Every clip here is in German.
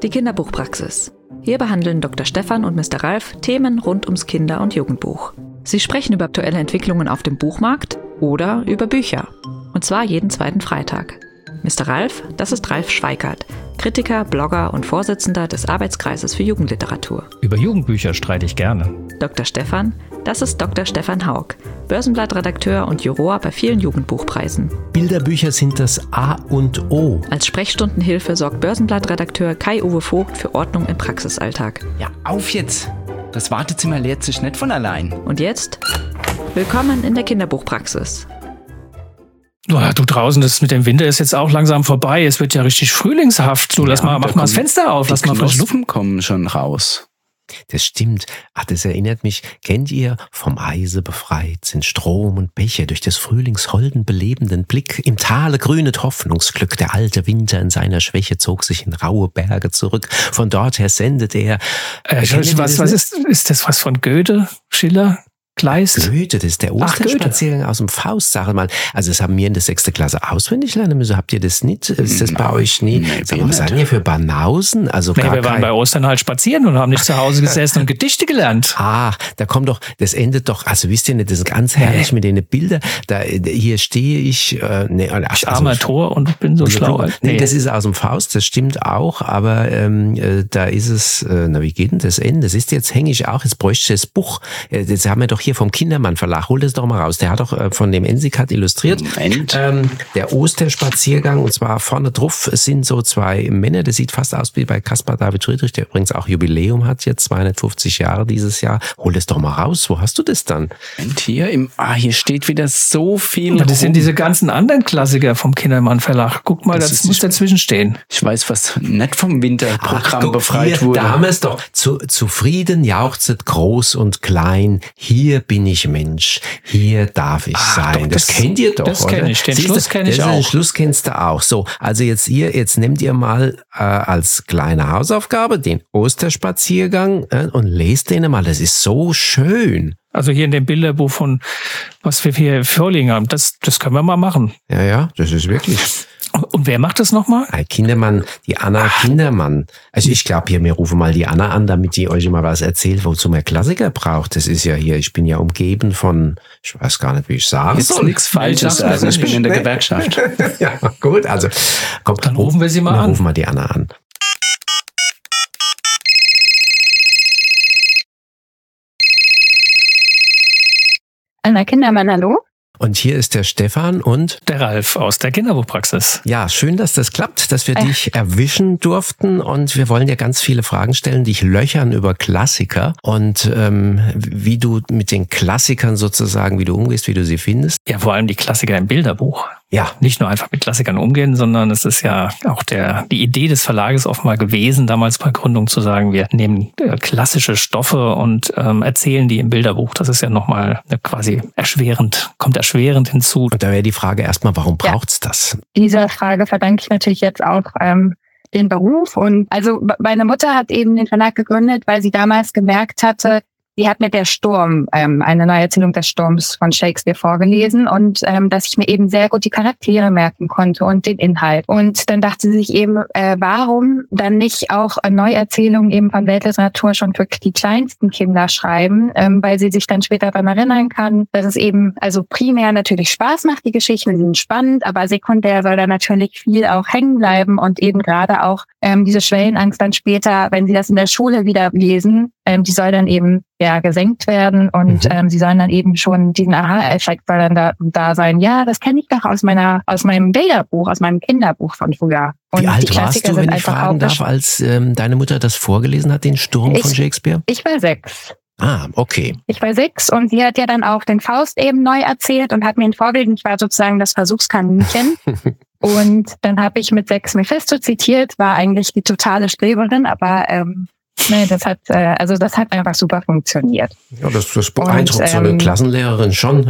Die Kinderbuchpraxis. Hier behandeln Dr. Stefan und Mr. Ralf Themen rund ums Kinder- und Jugendbuch. Sie sprechen über aktuelle Entwicklungen auf dem Buchmarkt oder über Bücher. Und zwar jeden zweiten Freitag. Mr. Ralf, das ist Ralf Schweikart, Kritiker, Blogger und Vorsitzender des Arbeitskreises für Jugendliteratur. Über Jugendbücher streite ich gerne. Dr. Stefan, das ist Dr. Stefan Haug, Börsenblattredakteur und Juror bei vielen Jugendbuchpreisen. Bilderbücher sind das A und O. Als Sprechstundenhilfe sorgt Börsenblattredakteur Kai-Uwe Vogt für Ordnung im Praxisalltag. Ja, auf jetzt! Das Wartezimmer leert sich nicht von allein. Und jetzt? Willkommen in der Kinderbuchpraxis. Du draußen, das mit dem Winter ist jetzt auch langsam vorbei. Es wird ja richtig frühlingshaft. Du, mach mal das Fenster auf, lass mal frische Luft. Kommen schon raus. Das stimmt. Ach, das erinnert mich. Kennt ihr? Vom Eise befreit sind Strom und Bäche durch des Frühlings holden belebenden Blick. Im Tale grünet Hoffnungsglück. Der alte Winter in seiner Schwäche zog sich in raue Berge zurück. Von dort her sendet er. Was ist das was von Goethe? Schiller? Kleist? Goethe, das ist der Osterspaziergang aus dem Faust, sag mal. Also das haben wir in der 6. Klasse auswendig lernen müssen. Habt ihr das nicht? Ist das bei euch nie? Nee, was seid ihr für Banausen? Also wir waren bei Ostern halt spazieren und haben nicht zu Hause gesessen und Gedichte gelernt. Ah, da kommt doch, das endet doch, also wisst ihr nicht, das ist ganz herrlich mit den Bildern. Hier stehe ich, ich armer Tor und bin so schlau. Nee, das ist aus dem Faust, das stimmt auch, aber da ist es, wie geht denn das Ende? Das ist jetzt, hänge ich auch, jetzt bräuchte ich das Buch. Das haben wir doch hier vom Kindermann Verlag. Hol das doch mal raus. Der hat doch von dem Ensikat illustriert. Der Osterspaziergang, und zwar vorne drauf sind so zwei Männer. Das sieht fast aus wie bei Caspar David Friedrich, der übrigens auch Jubiläum hat jetzt, 250 Jahre dieses Jahr. Hol das doch mal raus. Wo hast du das dann? Und hier hier steht wieder so viel. Ja, das sind diese ganzen anderen Klassiker vom Kindermann Verlag. Guck mal, das muss dazwischen stehen. Ich weiß, was nicht vom Winterprogramm befreit wurde. Da haben wir es doch. Zufrieden jauchzet groß und klein. Hier bin ich Mensch. Hier darf ich sein. Doch, das kennt ihr doch, das oder? Kenn ich. Den Schluss kenne ich auch. Den Schluss kennst du auch. So, also jetzt nehmt ihr mal als kleine Hausaufgabe den Osterspaziergang und lest den mal. Das ist so schön. Also hier in dem Bilderbuch von, was wir hier vorliegen haben, das können wir mal machen. Ja, das ist wirklich. Und wer macht das nochmal? Kindermann, die Anna Kindermann. Also ich glaube hier, wir rufen mal die Anna an, damit die euch mal was erzählt, wozu man Klassiker braucht. Das ist ja hier, ich bin ja umgeben von, ich weiß gar nicht, wie ich sagen soll. Ist nichts Falsches, also ich bin in der Gewerkschaft. Ja, gut, also kommt. Dann rufen wir sie mal an. Rufen wir die Anna an. Anna Kindermann, hallo? Und hier ist der Stefan und der Ralf aus der Kinderbuchpraxis. Ja, schön, dass das klappt, dass wir dich erwischen durften, und wir wollen dir ganz viele Fragen stellen, dich löchern über Klassiker und wie du mit den Klassikern sozusagen, wie du umgehst, wie du sie findest. Ja, vor allem die Klassiker im Bilderbuch. Ja. Nicht nur einfach mit Klassikern umgehen, sondern es ist ja auch die Idee des Verlages offenbar gewesen, damals bei Gründung zu sagen, wir nehmen klassische Stoffe und erzählen die im Bilderbuch. Das ist ja nochmal quasi kommt erschwerend hinzu. Und da wäre die Frage erstmal, warum braucht's das? Dieser Frage verdanke ich natürlich jetzt auch den Beruf. Und also meine Mutter hat eben den Verlag gegründet, weil sie damals gemerkt hatte, sie hat mir der Sturm, eine Neuerzählung des Sturms von Shakespeare vorgelesen, und dass ich mir eben sehr gut die Charaktere merken konnte und den Inhalt. Und dann dachte sie sich eben, warum dann nicht auch Neuerzählungen eben von Weltliteratur schon für die kleinsten Kinder schreiben, weil sie sich dann später daran erinnern kann, dass es eben also primär natürlich Spaß macht, die Geschichten sind spannend, aber sekundär soll da natürlich viel auch hängen bleiben, und eben gerade auch diese Schwellenangst dann später, wenn sie das in der Schule wieder lesen, die soll dann eben gesenkt werden, und sie sollen dann eben schon diesen Aha-Effekt soll dann da sein. Ja, das kenne ich doch aus meinem Bilderbuch, aus meinem Kinderbuch von früher. Und wie alt warst du, wenn ich fragen darf, als deine Mutter das vorgelesen hat, den Sturm von Shakespeare? Ich war 6. Ah, okay. Ich war 6, und sie hat ja dann auch den Faust eben neu erzählt und hat mir ein Vorbild, ich war sozusagen das Versuchskaninchen. Und dann habe ich mit 6 Mephisto zitiert, war eigentlich die totale Streberin, aber das hat einfach super funktioniert. Ja, das beeindruckt so eine Klassenlehrerin schon.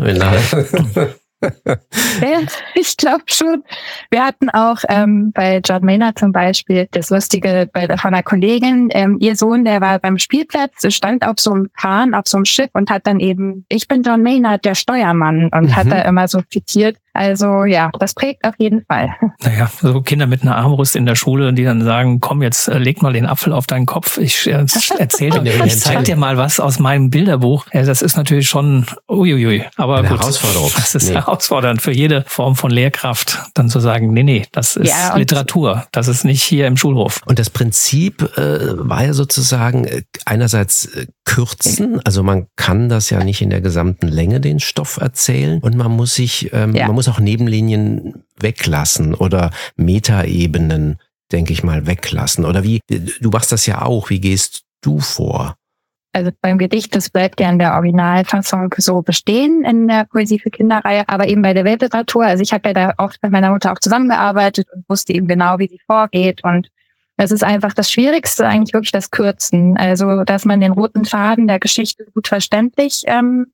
Ich glaube schon. Wir hatten auch bei John Maynard zum Beispiel das Lustige von einer Kollegin, ihr Sohn, der war beim Spielplatz, stand auf so einem Kahn, auf so einem Schiff und hat dann eben, ich bin John Maynard, der Steuermann, und hat da immer so zitiert. Also ja, das prägt auf jeden Fall. Naja, so Kinder mit einer Armbrust in der Schule, die dann sagen, komm, jetzt leg mal den Apfel auf deinen Kopf. Ich erzähle dir, ich zeig dir mal was aus meinem Bilderbuch. Ja, das ist natürlich schon uiuiui. Aber eine gut, Herausforderung. Das ist herausfordernd für jede Form von Lehrkraft, dann zu sagen, nee, das ist Literatur. Das ist nicht hier im Schulhof. Und das Prinzip war ja sozusagen einerseits kürzen, also man kann das ja nicht in der gesamten Länge den Stoff erzählen und man muss man muss auch Nebenlinien weglassen oder Metaebenen, denke ich mal, weglassen. Oder du machst das ja auch, wie gehst du vor? Also beim Gedicht, das bleibt ja in der Originalfassung so bestehen in der Poesie für Kinderreihe, aber eben bei der Weltliteratur, also ich habe ja da oft mit meiner Mutter auch zusammengearbeitet und wusste eben genau, wie sie vorgeht, und das ist einfach das Schwierigste, eigentlich wirklich das Kürzen, also dass man den roten Faden der Geschichte gut verständlich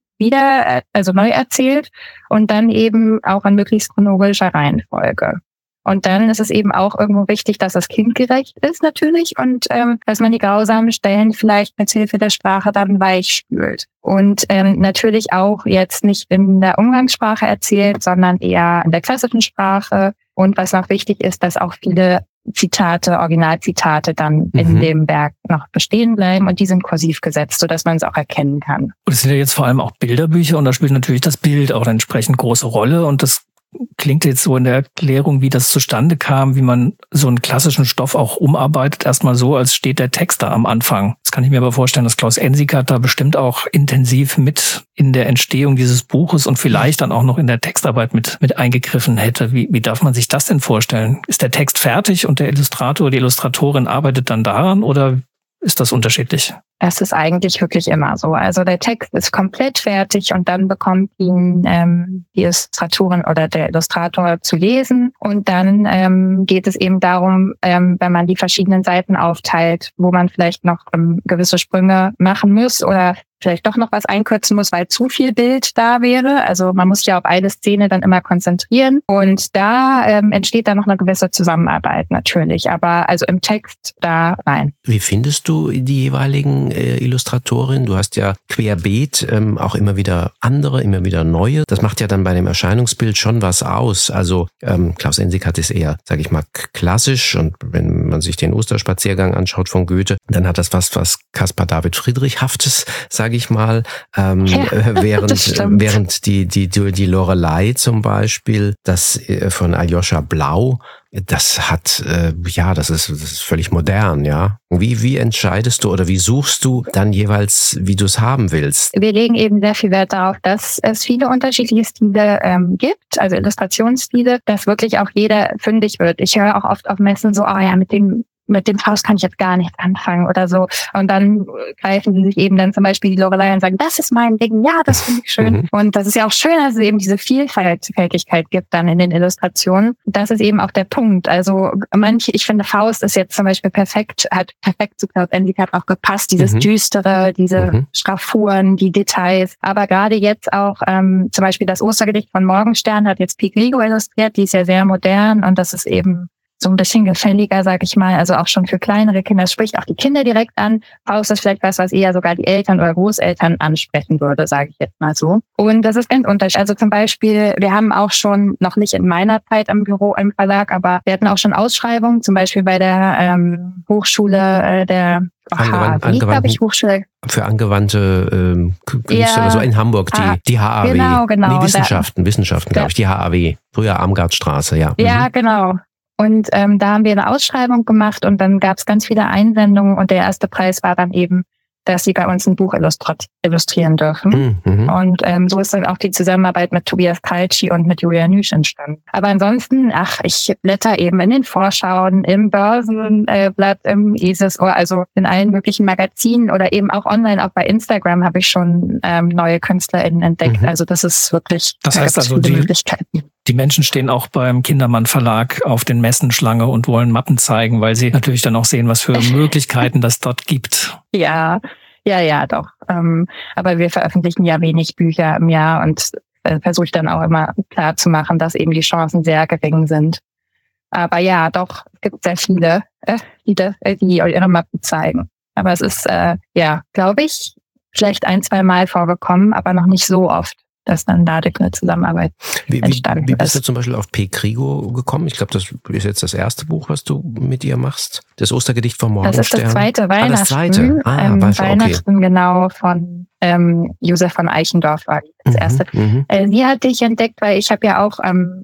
neu erzählt und dann eben auch in möglichst chronologischer Reihenfolge. Und dann ist es eben auch irgendwo wichtig, dass das kindgerecht ist natürlich und dass man die grausamen Stellen vielleicht mit Hilfe der Sprache dann weichspült. Und natürlich auch jetzt nicht in der Umgangssprache erzählt, sondern eher in der klassischen Sprache. Und was noch wichtig ist, dass auch viele Zitate, Originalzitate dann in dem Werk noch bestehen bleiben und die sind kursiv gesetzt, sodass man es auch erkennen kann. Und es sind ja jetzt vor allem auch Bilderbücher und da spielt natürlich das Bild auch eine entsprechend große Rolle und das klingt jetzt so in der Erklärung, wie das zustande kam, wie man so einen klassischen Stoff auch umarbeitet, erstmal so, als steht der Text da am Anfang. Das kann ich mir aber vorstellen, dass Klaus Ensikat da bestimmt auch intensiv mit in der Entstehung dieses Buches und vielleicht dann auch noch in der Textarbeit mit eingegriffen hätte. Wie darf man sich das denn vorstellen? Ist der Text fertig und der Illustrator, die Illustratorin arbeitet dann daran oder ist das unterschiedlich? Das ist eigentlich wirklich immer so. Also der Text ist komplett fertig und dann bekommt ihn die Illustratorin oder der Illustrator zu lesen. Und dann geht es eben darum, wenn man die verschiedenen Seiten aufteilt, wo man vielleicht noch gewisse Sprünge machen muss oder vielleicht doch noch was einkürzen muss, weil zu viel Bild da wäre. Also man muss ja auf eine Szene dann immer konzentrieren. Und da entsteht dann noch eine gewisse Zusammenarbeit natürlich. Aber also im Text da rein. Wie findest du die jeweiligen Illustratorin? Du hast ja querbeet auch immer wieder andere, immer wieder neue. Das macht ja dann bei dem Erscheinungsbild schon was aus. Also Klaus Ensikat ist eher, sage ich mal, klassisch und wenn man sich den Osterspaziergang anschaut von Goethe, dann hat das was Caspar David Friedrichhaftes, sage ich mal, während die Lorelei zum Beispiel, das von Aljoscha Blau, das hat, das ist völlig modern, ja. Wie entscheidest du oder wie suchst du dann jeweils, wie du es haben willst? Wir legen eben sehr viel Wert darauf, dass es viele unterschiedliche Stile gibt, also Illustrationsstile, dass wirklich auch jeder fündig wird. Ich höre auch oft auf Messen so, mit dem Faust kann ich jetzt gar nichts anfangen oder so. Und dann greifen sie sich eben dann zum Beispiel die Lorelei und sagen, das ist mein Ding, ja, das finde ich schön. Und das ist ja auch schön, dass es eben diese Vielfältigkeit gibt dann in den Illustrationen. Das ist eben auch der Punkt. Also ich finde, Faust ist jetzt zum Beispiel hat perfekt zu Klaus Ensikat auch gepasst. Dieses Düstere, diese Schraffuren, die Details. Aber gerade jetzt auch zum Beispiel das Ostergedicht von Morgenstern hat jetzt Piet Rigo illustriert. Die ist ja sehr modern und das ist eben so ein bisschen gefälliger, sag ich mal, also auch schon für kleinere Kinder. Das spricht auch die Kinder direkt an. Faust ist vielleicht was eher sogar die Eltern oder Großeltern ansprechen würde, sage ich jetzt mal so. Und das ist ganz unterschiedlich. Also zum Beispiel, wir haben auch schon, noch nicht in meiner Zeit im Büro, im Verlag, aber wir hatten auch schon Ausschreibungen, zum Beispiel bei der Hochschule der Hochschule für angewandte Künste, also in Hamburg, die HAW. Genau. Nee, Wissenschaften, glaube ich, die HAW. Früher Armgardstraße, ja. Ja, genau. Und da haben wir eine Ausschreibung gemacht und dann gab es ganz viele Einsendungen und der erste Preis war dann eben, dass sie bei uns ein Buch illustrieren dürfen. Und so ist dann auch die Zusammenarbeit mit Tobias Kaltschi und mit Julia Nüsch entstanden. Aber ansonsten, ich blätter eben in den Vorschauen, im Börsenblatt, im ESIS-Ohr, also in allen möglichen Magazinen oder eben auch online, auch bei Instagram habe ich schon neue KünstlerInnen entdeckt. Also das ist wirklich, das heißt also, die Menschen stehen auch beim Kindermann Verlag auf den Messen Schlange und wollen Mappen zeigen, weil sie natürlich dann auch sehen, was für Möglichkeiten das dort gibt. Ja, doch. Aber wir veröffentlichen ja wenig Bücher im Jahr und versuche ich dann auch immer klar zu machen, dass eben die Chancen sehr gering sind. Aber ja, doch, es gibt sehr viele, die ihre Mappen zeigen. Aber es ist, glaube ich, vielleicht 1-2 Mal vorgekommen, aber noch nicht so oft, dass dann dadurch eine Zusammenarbeit entstanden ist. Wie bist du zum Beispiel auf P. Krigo gekommen? Ich glaube, das ist jetzt das erste Buch, was du mit ihr machst. Das Ostergedicht vom Morgenstern. Das ist das zweite Weihnachten. Das zweite? Weihnachten, genau, von Josef von Eichendorff war das erste. Sie hatte ich entdeckt, weil ich habe ja auch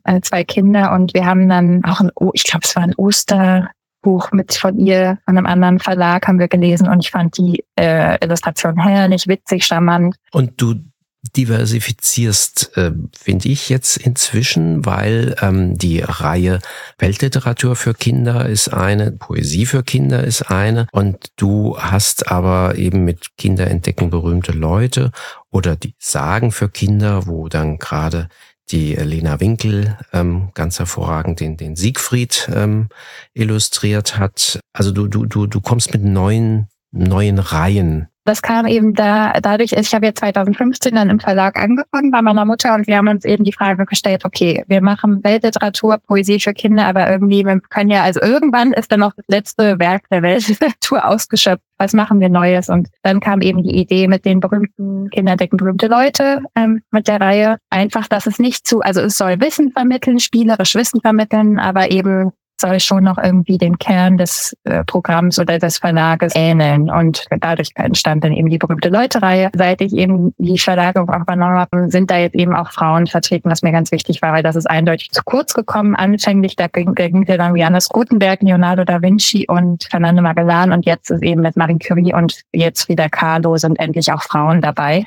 2 Kinder und wir haben dann auch ich glaube, es war ein Osterbuch von ihr, von einem anderen Verlag haben wir gelesen und ich fand die Illustration herrlich, witzig, charmant. Und du diversifizierst, finde ich jetzt inzwischen, weil die Reihe Weltliteratur für Kinder ist eine, Poesie für Kinder ist eine und du hast aber eben mit Kinder entdecken berühmte Leute oder die Sagen für Kinder, wo dann gerade die Lena Winkel ganz hervorragend den Siegfried illustriert hat. Also du kommst mit neuen Reihen. Das kam eben dadurch, ich habe ja 2015 dann im Verlag angefangen bei meiner Mutter und wir haben uns eben die Frage gestellt, okay, wir machen Weltliteratur, Poesie für Kinder, aber irgendwie, wir können ja, also irgendwann ist dann noch das letzte Werk der Weltliteratur ausgeschöpft. Was machen wir Neues? Und dann kam eben die Idee mit den berühmten Kinder entdecken berühmte Leute mit der Reihe. Einfach, dass es nicht also es soll Wissen vermitteln, spielerisch Wissen vermitteln, aber eben soll schon noch irgendwie den Kern des Programms oder des Verlages ähneln. Und dadurch entstand dann eben die berühmte Leute-Reihe. Seit ich eben die Verlage auch übernommen habe, sind da jetzt eben auch Frauen vertreten, was mir ganz wichtig war, weil das ist eindeutig zu kurz gekommen. Anfänglich, da ging dann Johannes Gutenberg, Leonardo da Vinci und Fernando Magellan und jetzt ist eben mit Marie Curie und jetzt Frida Kahlo sind endlich auch Frauen dabei.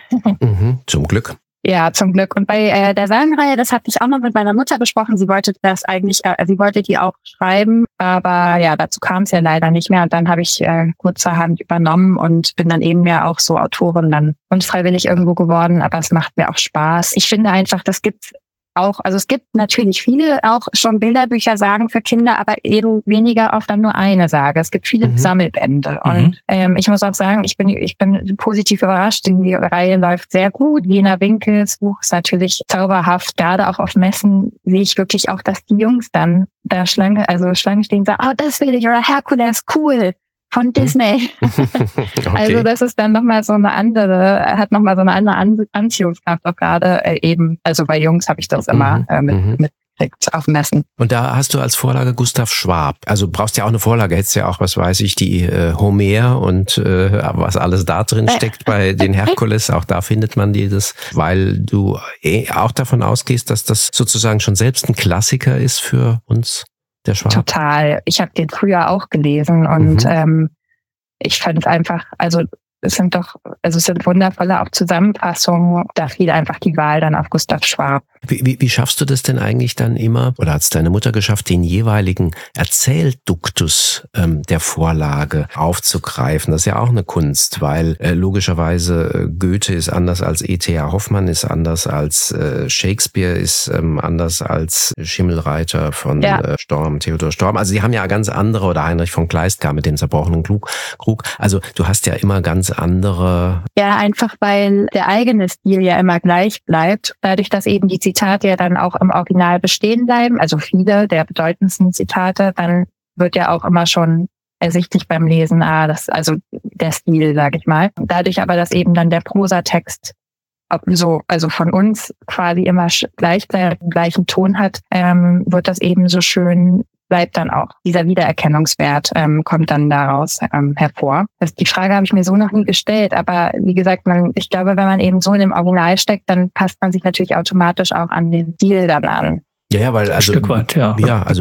Zum Glück. Ja, zum Glück. Und bei der Sagenreihe, das hatte ich auch noch mit meiner Mutter besprochen. Sie wollte das eigentlich, sie wollte die auch schreiben, aber ja, dazu kam es ja leider nicht mehr. Und dann habe ich kurzerhand übernommen und bin dann eben ja auch so Autorin dann unfreiwillig irgendwo geworden. Aber es macht mir auch Spaß. Ich finde einfach, das gibt's auch, also es gibt natürlich viele auch schon Bilderbücher Sagen für Kinder, aber eben weniger oft dann nur eine Sage. Es gibt viele Sammelbände und ich muss auch sagen, ich bin positiv überrascht, die Reihe läuft sehr gut. Lena Winkels Buch ist natürlich zauberhaft. Gerade auch auf Messen sehe ich wirklich auch, dass die Jungs dann da Schlange stehen und sagen, oh, das will ich, oder Herkules, cool. Von Disney. Okay. Also das ist dann nochmal so eine andere Anziehungskraft auch gerade eben, also bei Jungs habe ich das immer mitgekriegt auf Messen. Und da hast du als Vorlage Gustav Schwab. Also brauchst ja auch eine Vorlage, hättest ja auch, was weiß ich, die Homer und was alles da drin steckt bei den Herkules, auch da findet man das, weil du auch davon ausgehst, dass das sozusagen schon selbst ein Klassiker ist für uns. Der Schwab. Total. Ich habe den früher auch gelesen und ich fand es einfach, es sind wundervolle auch Zusammenfassungen. Da fiel einfach die Wahl dann auf Gustav Schwab. Wie schaffst du das denn eigentlich dann immer, oder hat es deine Mutter geschafft, den jeweiligen Erzählduktus der Vorlage aufzugreifen? Das ist ja auch eine Kunst, weil logischerweise Goethe ist anders als E.T.A. Hoffmann, ist anders als Shakespeare, ist anders als Schimmelreiter von Theodor Storm. Also die haben ja ganz andere, oder Heinrich von Kleist gar mit dem zerbrochenen Krug. Also du hast ja immer ganz andere... Ja, einfach weil der eigene Stil ja immer gleich bleibt, dadurch, dass eben die Zitate ja dann auch im Original bestehen bleiben, also viele der bedeutendsten Zitate, dann wird ja auch immer schon ersichtlich beim Lesen, also der Stil, sage ich mal. Dadurch aber, dass eben dann der Prosatext also von uns quasi immer gleich bleibt, den gleichen Ton hat, wird das eben so schön, bleibt dann auch dieser Wiedererkennungswert, kommt dann daraus hervor. Die Frage habe ich mir so noch nie gestellt, aber wie gesagt, ich glaube, wenn man eben so in dem Original steckt, dann passt man sich natürlich automatisch auch an den Stil dann an. Ja, weil also ein Stück weit, ja. Ja, also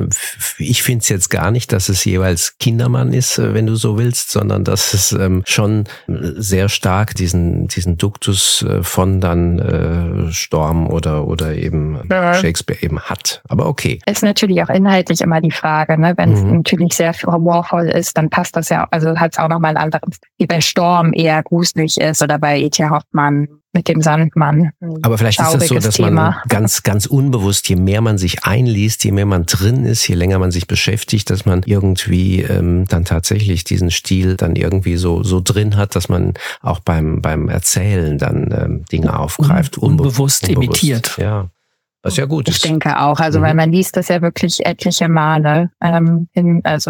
ich finde es jetzt gar nicht, dass es jeweils Kindermann ist, wenn du so willst, sondern dass es schon sehr stark diesen Duktus von dann Storm oder eben Shakespeare eben hat. Aber okay. Ist natürlich auch inhaltlich immer die Frage, ne? Wenn es natürlich sehr humorvoll ist, dann passt das ja, also hat es auch nochmal ein anderes, wie bei Storm eher gruselig ist oder bei E.T.A. Hoffmann mit dem Sandmann. Aber vielleicht ist das so, dass man ganz, ganz unbewusst, je mehr man sich einliest, je mehr man drin ist, je länger man sich beschäftigt, dass man irgendwie dann tatsächlich diesen Stil dann irgendwie so drin hat, dass man auch beim Erzählen dann Dinge aufgreift. Unbewusst imitiert. Ja, was ja gut ist. Ich denke auch, also weil man liest das ja wirklich etliche Male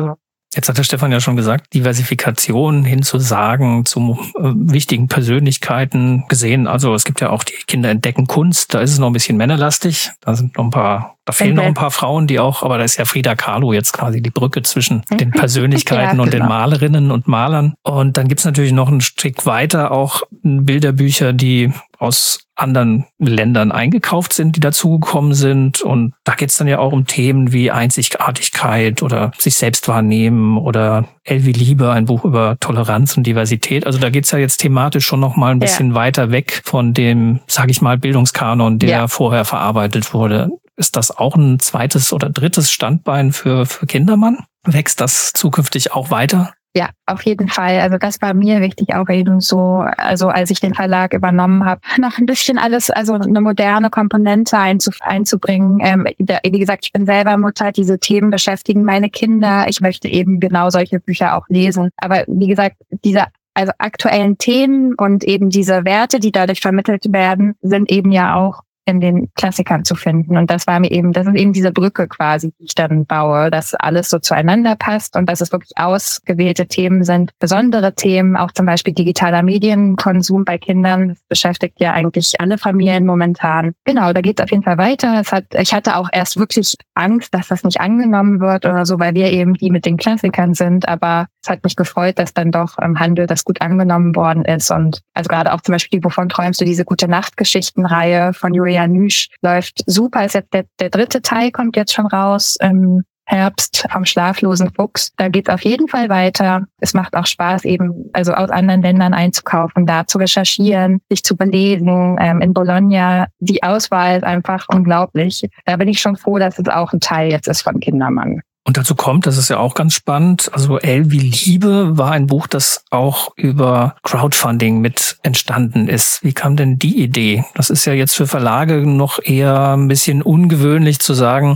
Jetzt hat der Stefan ja schon gesagt, Diversifikation hin zu Sagen, zu wichtigen Persönlichkeiten gesehen. Also es gibt ja auch die Kinder entdecken Kunst, da ist es noch ein bisschen männerlastig. Da fehlen noch ein paar Frauen, die auch, aber da ist ja Frida Kahlo jetzt quasi die Brücke zwischen den Persönlichkeiten und den Malerinnen und Malern. Und dann gibt's natürlich noch ein Stück weiter auch Bilderbücher, die aus anderen Ländern eingekauft sind, die dazugekommen sind. Und da geht's dann ja auch um Themen wie Einzigartigkeit oder sich selbst wahrnehmen oder L wie Liebe, ein Buch über Toleranz und Diversität. Also da geht's ja jetzt thematisch schon noch mal ein bisschen weiter weg von dem, sage ich mal, Bildungskanon, der vorher verarbeitet wurde. Ist das auch ein zweites oder drittes Standbein für Kindermann? Wächst das zukünftig auch weiter? Ja, auf jeden Fall. Also das war mir wichtig auch eben so, also als ich den Verlag übernommen habe, noch ein bisschen alles, also eine moderne Komponente einzubringen. Wie gesagt, ich bin selber Mutter, diese Themen beschäftigen meine Kinder. Ich möchte eben genau solche Bücher auch lesen. Aber wie gesagt, diese aktuellen Themen und eben diese Werte, die dadurch vermittelt werden, sind eben ja auch in den Klassikern zu finden. Und das ist eben diese Brücke quasi, die ich dann baue, dass alles so zueinander passt und dass es wirklich ausgewählte Themen sind, besondere Themen, auch zum Beispiel digitaler Medienkonsum bei Kindern. Das beschäftigt ja eigentlich alle Familien momentan. Genau, da geht es auf jeden Fall weiter. Ich hatte auch erst wirklich Angst, dass das nicht angenommen wird oder so, weil wir eben die mit den Klassikern sind. Aber es hat mich gefreut, dass dann doch im Handel das gut angenommen worden ist. Und also gerade auch zum Beispiel, wovon träumst du, diese Gute-Nacht-Geschichten-Reihe von Julia Nüsch läuft super. Ist jetzt der dritte Teil, kommt jetzt schon raus im Herbst vom Schlaflosen Fuchs. Da geht's auf jeden Fall weiter. Es macht auch Spaß, eben also aus anderen Ländern einzukaufen, da zu recherchieren, sich zu belesen. In Bologna, die Auswahl ist einfach unglaublich. Da bin ich schon froh, dass es auch ein Teil jetzt ist von Kindermann. Und dazu kommt, das ist ja auch ganz spannend, also L wie Liebe war ein Buch, das auch über Crowdfunding mit entstanden ist. Wie kam denn die Idee? Das ist ja jetzt für Verlage noch eher ein bisschen ungewöhnlich zu sagen,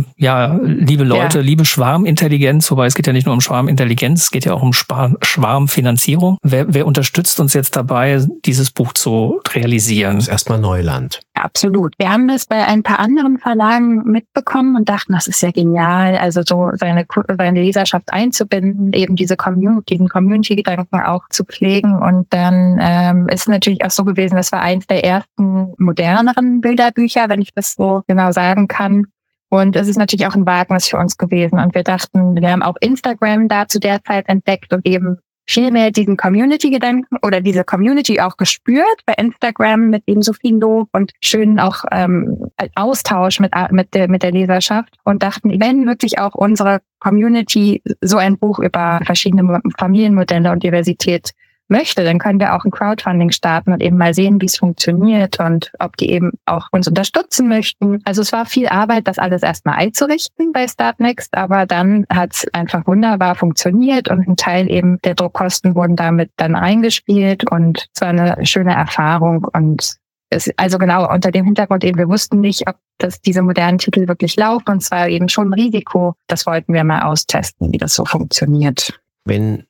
liebe Leute, liebe Schwarmintelligenz, wobei es geht ja nicht nur um Schwarmintelligenz, es geht ja auch um Schwarmfinanzierung. Wer unterstützt uns jetzt dabei, dieses Buch zu realisieren? Das ist erstmal Neuland. Absolut. Wir haben das bei ein paar anderen Verlagen mitbekommen und dachten, das ist ja genial, also so seine Leserschaft einzubinden, eben diesen Community-Gedanken auch zu pflegen. Und dann ist natürlich auch so gewesen, das war eins der ersten moderneren Bilderbücher, wenn ich das so genau sagen kann. Und es ist natürlich auch ein Wagnis für uns gewesen. Und wir dachten, wir haben auch Instagram da zu der Zeit entdeckt und eben viel mehr diesen Community-Gedanken oder diese Community auch gespürt bei Instagram mit eben so viel Lob und schönen auch Austausch mit der Leserschaft und dachten, wenn wirklich auch unsere Community so ein Buch über verschiedene Familienmodelle und Diversität möchte, dann können wir auch ein Crowdfunding starten und eben mal sehen, wie es funktioniert und ob die eben auch uns unterstützen möchten. Also es war viel Arbeit, das alles erstmal einzurichten bei Startnext, aber dann hat es einfach wunderbar funktioniert und ein Teil eben der Druckkosten wurden damit dann eingespielt und es war eine schöne Erfahrung und also genau unter dem Hintergrund eben, wir wussten nicht, ob diese modernen Titel wirklich laufen und es war eben schon ein Risiko. Das wollten wir mal austesten, wie das so funktioniert. Wenn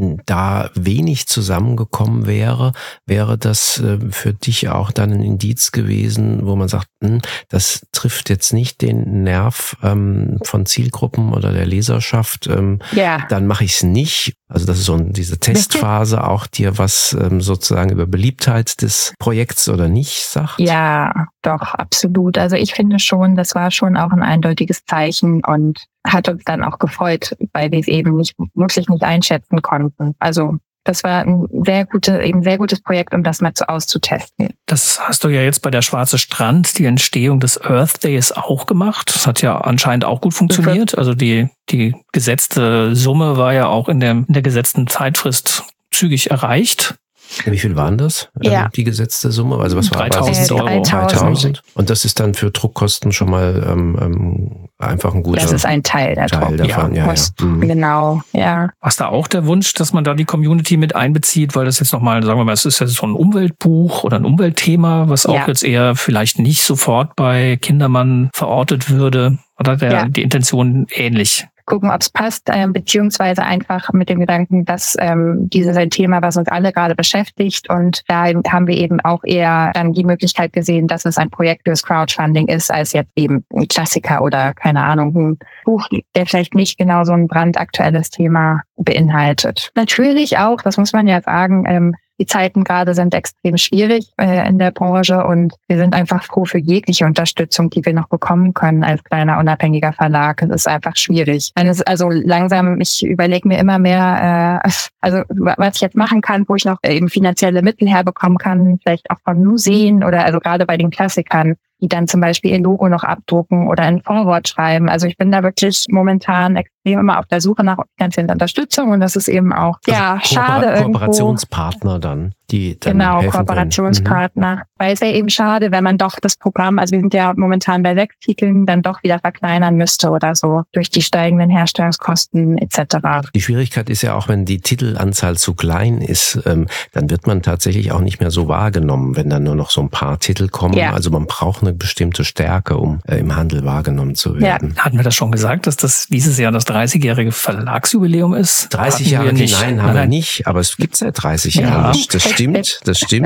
da wenig zusammengekommen wäre das für dich auch dann ein Indiz gewesen, wo man sagt, das trifft jetzt nicht den Nerv von Zielgruppen oder der Leserschaft, dann mache ich es nicht. Also das ist so diese Testphase auch dir was sozusagen über Beliebtheit des Projekts oder nicht sagt? Ja, doch, absolut. Also ich finde schon, das war schon auch ein eindeutiges Zeichen und hat uns dann auch gefreut, weil wir es eben wirklich nicht einschätzen konnten. Also das war ein sehr gutes Projekt, um das mal auszutesten. Das hast du ja jetzt bei der Schwarze Strand, die Entstehung des Earth Days auch gemacht. Das hat ja anscheinend auch gut funktioniert. Also die gesetzte Summe war ja auch in der gesetzten Zeitfrist zügig erreicht. Wie viel waren das? Ja. Die gesetzte Summe? Also was war 3.000 Euro. 3.000. Und das ist dann für Druckkosten schon mal einfach ein guter Das ist ein Teil der Teil davon. Ja. Genau, ja. War es da auch der Wunsch, dass man da die Community mit einbezieht, weil das jetzt nochmal, sagen wir mal, es ist ja so ein Umweltbuch oder ein Umweltthema, was auch jetzt eher vielleicht nicht sofort bei Kindermann verortet würde. Oder die Intention ähnlich? Gucken, ob es passt, beziehungsweise einfach mit dem Gedanken, dass dieses ein Thema, was uns alle gerade beschäftigt, und da haben wir eben auch eher dann die Möglichkeit gesehen, dass es ein Projekt fürs Crowdfunding ist, als jetzt eben ein Klassiker oder keine Ahnung, ein Buch, der vielleicht nicht genau so ein brandaktuelles Thema beinhaltet. Natürlich auch, das muss man ja sagen, die Zeiten gerade sind extrem schwierig in der Branche, und wir sind einfach froh für jegliche Unterstützung, die wir noch bekommen können als kleiner unabhängiger Verlag. Es ist einfach schwierig. Also langsam, ich überlege mir immer mehr, also was ich jetzt machen kann, wo ich noch eben finanzielle Mittel herbekommen kann, vielleicht auch von Museen oder also gerade bei den Klassikern, die dann zum Beispiel ihr Logo noch abdrucken oder ein Vorwort schreiben. Also ich bin da wirklich momentan extrem immer auf der Suche nach finanzieller Unterstützung, und das ist eben auch schade irgendwo. Kooperationspartner dann, die dann helfen Kooperationspartner. Weil es ja eben schade, wenn man doch das Programm, also wir sind ja momentan bei 6 Titeln, dann doch wieder verkleinern müsste oder so durch die steigenden Herstellungskosten etc. Die Schwierigkeit ist ja auch, wenn die Titelanzahl zu klein ist, dann wird man tatsächlich auch nicht mehr so wahrgenommen, wenn dann nur noch so ein paar Titel kommen. Ja. Also man braucht eine bestimmte Stärke, um im Handel wahrgenommen zu werden. Ja. Hatten wir das schon gesagt, dass das dieses Jahr das 30-jährige Verlagsjubiläum ist? 30 Jahre nicht. Nein, haben wir nicht, aber es gibt seit 30 Jahren nicht. Das stimmt.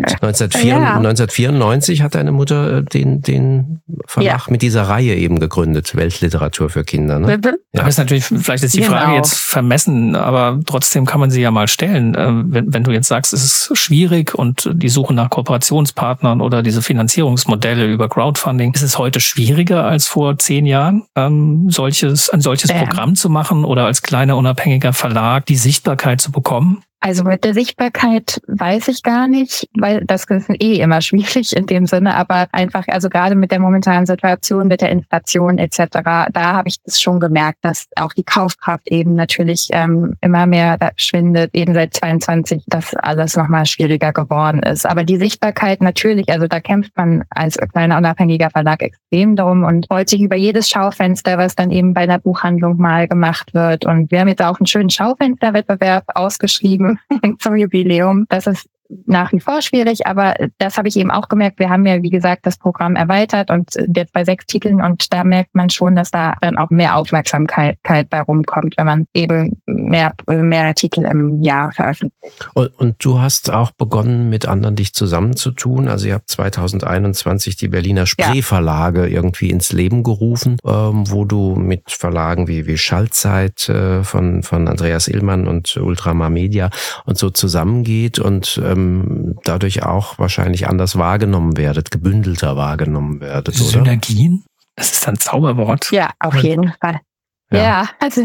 1994 hat deine Mutter den Verlag mit dieser Reihe eben gegründet, Weltliteratur für Kinder. Ne? Ja. Das ist natürlich, vielleicht ist die Frage jetzt vermessen, aber trotzdem kann man sie ja mal stellen. Wenn du jetzt sagst, es ist schwierig und die Suche nach Kooperationspartnern oder diese Finanzierungsmodelle über Crowdfunding, ist es heute schwieriger als vor 10 Jahren, ein solches Programm zu machen oder als kleiner unabhängiger Verlag die Sichtbarkeit zu bekommen? Also mit der Sichtbarkeit weiß ich gar nicht, weil das ist immer schwierig in dem Sinne, aber einfach, also gerade mit der momentanen Situation, mit der Inflation etc., da habe ich das schon gemerkt, dass auch die Kaufkraft eben natürlich immer mehr schwindet, eben seit 22, dass alles nochmal schwieriger geworden ist. Aber die Sichtbarkeit natürlich, also da kämpft man als kleiner unabhängiger Verlag extrem drum und freut sich über jedes Schaufenster, was dann eben bei einer Buchhandlung mal gemacht wird. Und wir haben jetzt auch einen schönen Schaufensterwettbewerb ausgeschrieben zum Jubiläum. Das ist nach wie vor schwierig, aber das habe ich eben auch gemerkt. Wir haben ja, wie gesagt, das Programm erweitert und jetzt bei 6 Titeln, und da merkt man schon, dass da dann auch mehr Aufmerksamkeit bei rumkommt, wenn man eben mehr Titel im Jahr veröffentlicht. Und du hast auch begonnen, mit anderen dich zusammenzutun. Also ihr habt 2021 die Berliner Spree-Verlage irgendwie ins Leben gerufen, wo du mit Verlagen wie Schaltzeit von Andreas Illmann und Ultramar Media und so zusammengeht und dadurch auch wahrscheinlich anders wahrgenommen werdet, gebündelter wahrgenommen werdet, oder? Synergien? Das ist ein Zauberwort. Ja, auf jeden Fall. Ja, also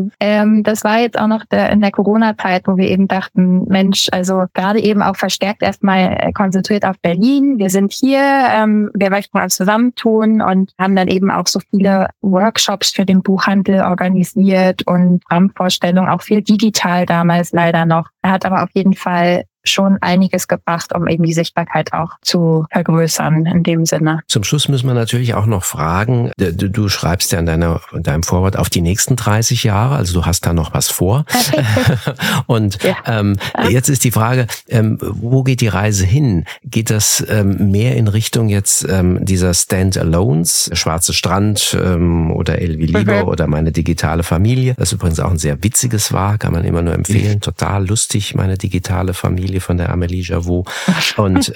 das war jetzt auch noch in der Corona-Zeit, wo wir eben dachten, Mensch, also gerade eben auch verstärkt erstmal konzentriert auf Berlin. Wir sind hier, wir möchten uns zusammentun und haben dann eben auch so viele Workshops für den Buchhandel organisiert und Programmvorstellungen, auch viel digital damals leider noch. Er hat aber auf jeden Fall schon einiges gebracht, um eben die Sichtbarkeit auch zu vergrößern in dem Sinne. Zum Schluss müssen wir natürlich auch noch fragen, du schreibst ja in deinem Vorwort auf die nächsten 30 Jahre, also du hast da noch was vor. Und jetzt ist die Frage, wo geht die Reise hin? Geht das mehr in Richtung jetzt dieser Stand-Alones, Schwarze Strand oder El wie Lieber oder Meine digitale Familie, das übrigens auch ein sehr witziges war, kann man immer nur empfehlen, total lustig, Meine digitale Familie von der Amélie Javot. Und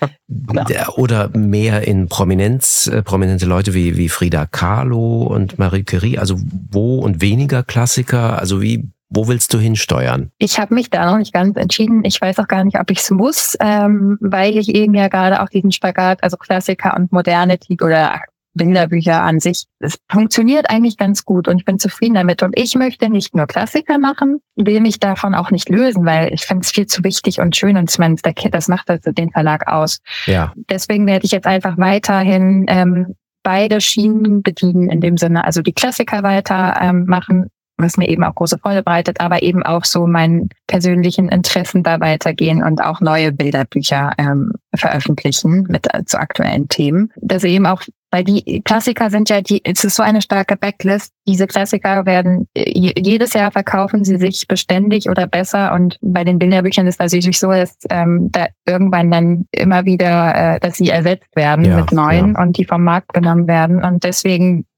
oder mehr in prominente Leute wie Frida Kahlo und Marie Curie, also wo und weniger Klassiker, also wo willst du hinsteuern? Ich habe mich da noch nicht ganz entschieden. Ich weiß auch gar nicht, ob ich es muss, weil ich eben ja gerade auch diesen Spagat, also Klassiker und moderne oder Bilderbücher an sich, es funktioniert eigentlich ganz gut und ich bin zufrieden damit. Und ich möchte nicht nur Klassiker machen, will mich davon auch nicht lösen, weil ich finde es viel zu wichtig und schön und das macht also den Verlag aus. Ja. Deswegen werde ich jetzt einfach weiterhin beide Schienen bedienen in dem Sinne, also die Klassiker weiter machen, was mir eben auch große Freude bereitet, aber eben auch so meinen persönlichen Interessen da weitergehen und auch neue Bilderbücher veröffentlichen mit zu aktuellen Themen. Das eben auch, weil die Klassiker sind ja es ist so eine starke Backlist. Diese Klassiker werden, jedes Jahr verkaufen sie sich beständig oder besser, und bei den Bilderbüchern ist das natürlich so, dass da irgendwann dann immer wieder, dass sie ersetzt werden mit neuen und die vom Markt genommen werden, und deswegen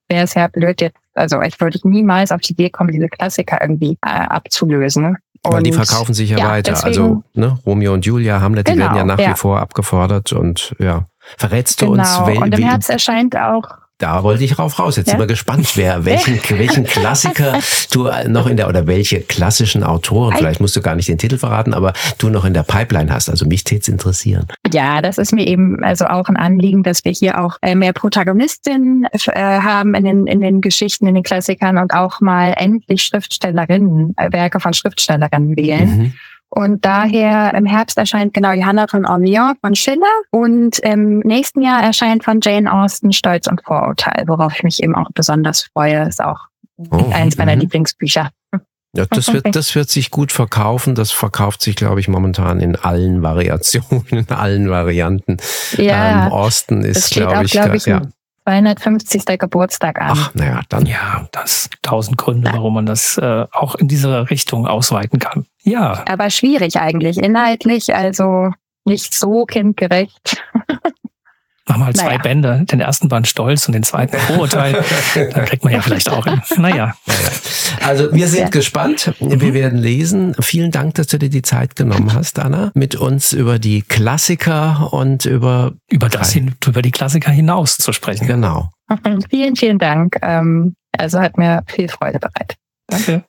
wäre es ja blöd jetzt, also ich würde niemals auf die Idee kommen, diese Klassiker irgendwie abzulösen. Weil die verkaufen sich ja weiter. Deswegen, also Romeo und Julia, Hamlet, die werden ja nach wie vor abgefordert und verrätst du uns? Und im Herbst erscheint auch... Da wollte ich raus. Jetzt sind wir gespannt, welchen Klassiker du noch oder welche klassischen Autoren, vielleicht musst du gar nicht den Titel verraten, aber du noch in der Pipeline hast. Also mich tät's interessieren. Ja, das ist mir eben also auch ein Anliegen, dass wir hier auch mehr Protagonistinnen haben in den Geschichten, in den Klassikern und auch mal endlich Werke von Schriftstellerinnen wählen. Mhm. Und daher im Herbst erscheint Johanna von Orleans von Schiller und im nächsten Jahr erscheint von Jane Austen Stolz und Vorurteil, worauf ich mich eben auch besonders freue. Ist auch eins meiner Lieblingsbücher. Ja, das wird sich gut verkaufen. Das verkauft sich, glaube ich, momentan in allen Variationen, in allen Varianten. Ja, Austen ist, glaube ich, 250. Geburtstag an. Ach, naja, dann. Ja, das 1000 Gründe, warum man das auch in diese Richtung ausweiten kann. Ja. Aber schwierig eigentlich, inhaltlich, also nicht so kindgerecht. Mach mal 2 Bände, den ersten Band Stolz und den zweiten Vorurteil. Da kriegt man ja vielleicht auch hin. Naja. Also wir sind gespannt. Wir werden lesen. Vielen Dank, dass du dir die Zeit genommen hast, Anna, mit uns über die Klassiker und über die Klassiker hinaus zu sprechen. Genau. Vielen, vielen Dank. Also hat mir viel Freude bereitet. Danke.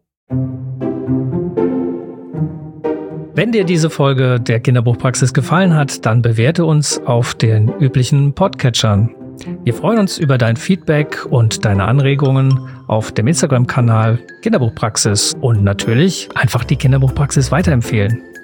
Wenn dir diese Folge der Kinderbuchpraxis gefallen hat, dann bewerte uns auf den üblichen Podcatchern. Wir freuen uns über dein Feedback und deine Anregungen auf dem Instagram-Kanal Kinderbuchpraxis und natürlich einfach die Kinderbuchpraxis weiterempfehlen.